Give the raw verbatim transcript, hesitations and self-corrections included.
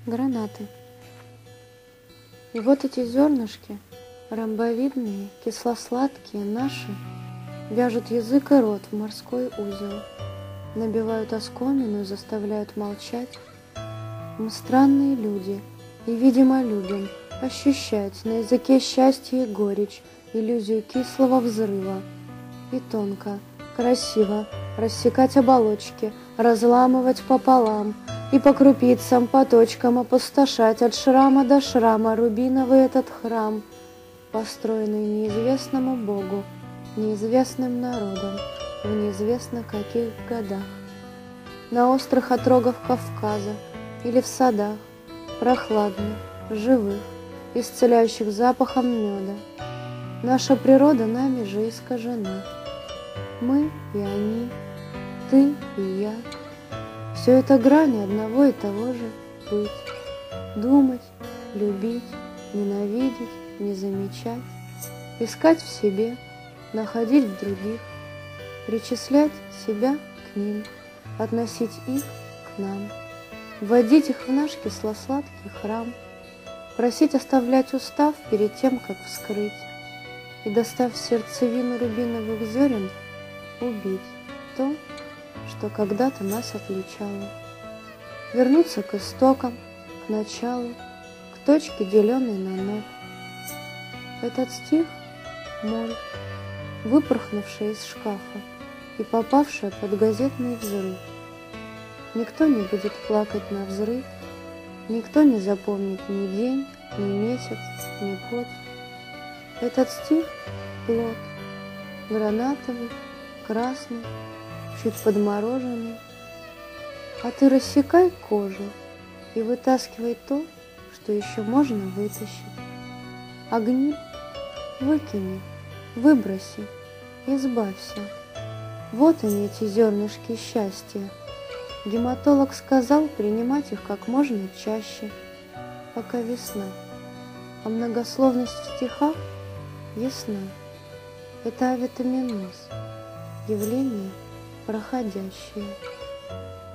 Гранаты. И вот эти зернышки, ромбовидные, кисло-сладкие, наши, вяжут язык и рот в морской узел, набивают оскомину и заставляют молчать. Мы странные люди, и, видимо, любим ощущать на языке счастье и горечь, иллюзию кислого взрыва. И тонко, красиво рассекать оболочки, разламывать пополам, и по крупицам, по точкам опустошать от шрама до шрама рубиновый этот храм, построенный неизвестному Богу, неизвестным народом, в неизвестно каких годах. На острых отрогах Кавказа или в садах, прохладных, живых, исцеляющих запахом меда. Наша природа нами же искажена. Мы и они, ты и я. Все это грани одного и того же быть. Думать, любить, ненавидеть, не замечать, искать в себе, находить в других, причислять себя к ним, относить их к нам, вводить их в наш кисло-сладкий храм, просить оставлять устав перед тем, как вскрыть, и, достав сердцевину рубиновых зерен, убить то, что когда-то нас отличало. Вернуться к истокам, к началу, к точке, деленной на ноль. Этот стих — моль, выпорхнувшая из шкафа и попавшая под газетный взрыв. Никто не будет плакать на взрыв, никто не запомнит ни день, ни месяц, ни год. Этот стих — плод, гранатовый, красный, чуть подмороженный. А ты рассекай кожу и вытаскивай то, что еще можно вытащить. Огни выкини, выброси, избавься. Вот они, эти зернышки счастья. Гематолог сказал принимать их как можно чаще, пока весна. А многословность в стихах ясна. Это авитаминоз, явление проходящее.